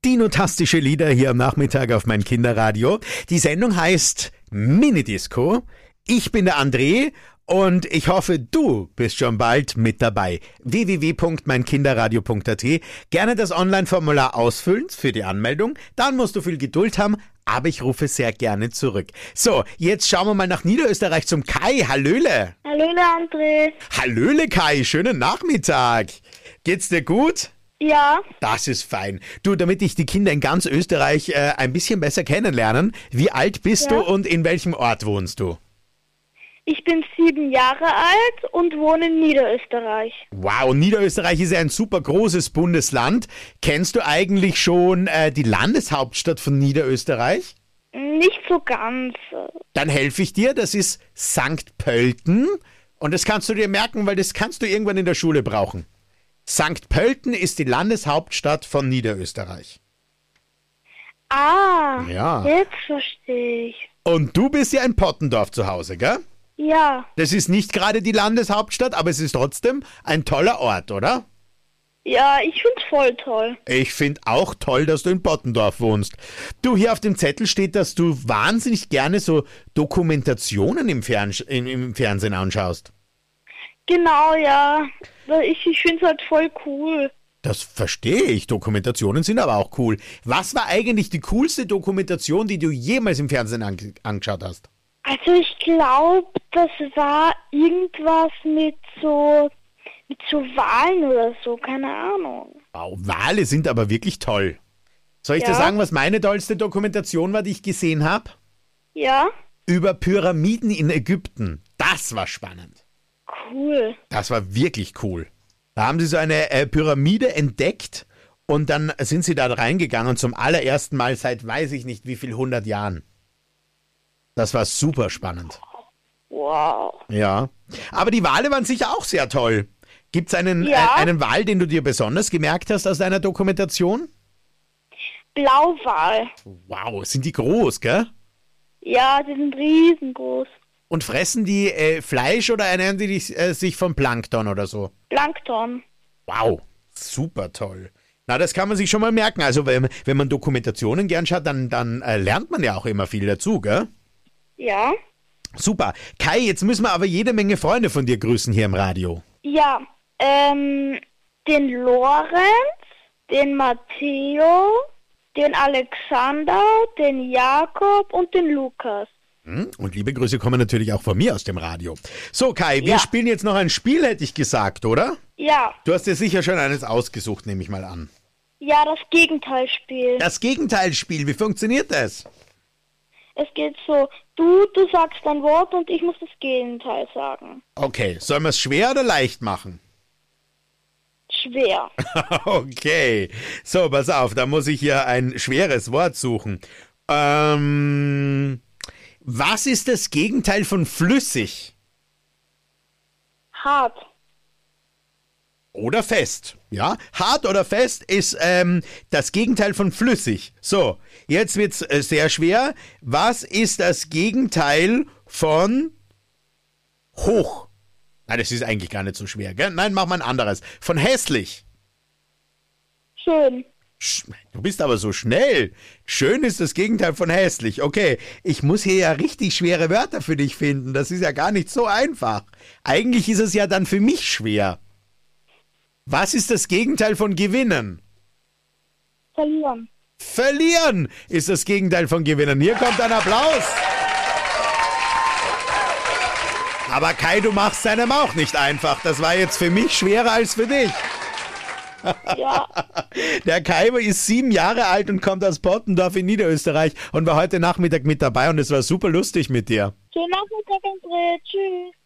Dinotastische Lieder hier am Nachmittag auf mein Kinderradio. Die Sendung heißt Minidisco. Ich bin der André und ich hoffe, du bist schon bald mit dabei. www.meinkinderradio.at. Gerne das Online-Formular ausfüllen für die Anmeldung. Dann musst du viel Geduld haben, aber ich rufe sehr gerne zurück. So, jetzt schauen wir mal nach Niederösterreich zum Kai. Hallöle. Hallöle, André. Hallöle Kai, schönen Nachmittag. Geht's dir gut? Ja, Das ist fein. Du, damit ich die Kinder in ganz Österreich ein bisschen besser kennenlernen, wie alt bist Ja. du und in welchem Ort wohnst du? ich bin 7 Jahre alt und wohne in Niederösterreich. Wow, Niederösterreich ist ja ein super großes Bundesland. Kennst du eigentlich schon die Landeshauptstadt von Niederösterreich? Nicht so ganz. Dann helfe ich dir, das ist St. Pölten und das kannst du dir merken, weil das kannst du irgendwann in der Schule brauchen. St. Pölten ist die Landeshauptstadt von Niederösterreich. Ah, Ja. jetzt verstehe ich. Und du bist ja in Pottendorf zu Hause, gell? Ja, Das ist nicht gerade die Landeshauptstadt, aber es ist trotzdem ein toller Ort, oder? ja, ich find's voll toll. Ich finde auch toll, dass du in Pottendorf wohnst. Du, hier auf dem Zettel steht, dass du wahnsinnig gerne so Dokumentationen im Fernsehen anschaust. Genau, ja. Ich find's halt voll cool. Das verstehe ich. Dokumentationen sind aber auch cool. Was war eigentlich die coolste Dokumentation, die du jemals im Fernsehen angeschaut hast? Also ich glaube, das war irgendwas mit so Wahlen oder so, keine Ahnung. Wow, Wale sind aber wirklich toll. Soll ich dir Ja. sagen, was meine tollste Dokumentation war, die ich gesehen habe? Ja, Über Pyramiden in Ägypten. Das war spannend. cool. Das war wirklich cool. Da haben sie so eine Pyramide entdeckt und dann sind sie da reingegangen zum allerersten Mal seit weiß ich nicht wie viel 100 Jahren. Das war super spannend. Wow. Ja. Aber die Wale waren sicher auch sehr toll. Gibt's einen, Ja. einen Wal, den du dir besonders gemerkt hast aus deiner Dokumentation? Blauwal. Wow, sind die groß, gell? Ja, die sind riesengroß. Und fressen die Fleisch oder ernähren die sich vom Plankton oder so? Plankton. Wow, super toll. Na, das kann man sich schon mal merken. Also wenn man Dokumentationen gern schaut, dann lernt man ja auch immer viel dazu, gell? Ja. Super. Kai, jetzt müssen wir aber jede Menge Freunde von dir grüßen hier im Radio. Ja, den Lorenz, den Matteo, den Alexander, den Jakob und den Lukas. Und liebe Grüße kommen natürlich auch von mir aus dem Radio. So, Kai, wir Ja. spielen jetzt noch ein Spiel, hätte ich gesagt, oder? Ja, Du hast dir sicher schon eines ausgesucht, nehme ich mal an. ja, das Gegenteilspiel. Das Gegenteilspiel, wie funktioniert das? Es geht so, du sagst ein Wort und ich muss das Gegenteil sagen. Okay, sollen wir es schwer oder leicht machen? Schwer. Okay, so, pass auf, da muss ich hier ein schweres Wort suchen. Was ist das Gegenteil von flüssig Hart. oder fest? Ja, hart oder fest ist das Gegenteil von flüssig. So, jetzt wird's sehr schwer. Was ist das Gegenteil von hoch? Nein, das ist eigentlich gar nicht so schwer, gell? Nein, mach mal ein anderes. Von hässlich. Schön. Du bist aber so schnell. Schön ist das Gegenteil von hässlich. Okay, ich muss hier ja richtig schwere Wörter für dich finden. Das ist ja gar nicht so einfach. Eigentlich ist es ja dann für mich schwer. Was ist das Gegenteil von gewinnen? Verlieren. Verlieren ist das Gegenteil von gewinnen. Hier kommt ein Applaus. Aber Kai, du machst seinem auch nicht einfach. Das war jetzt für mich schwerer als für dich. Ja. Der Kai ist 7 Jahre alt und kommt aus Pottendorf in Niederösterreich und war heute Nachmittag mit dabei und es war super lustig mit dir. Schönen Nachmittag, André. Tschüss.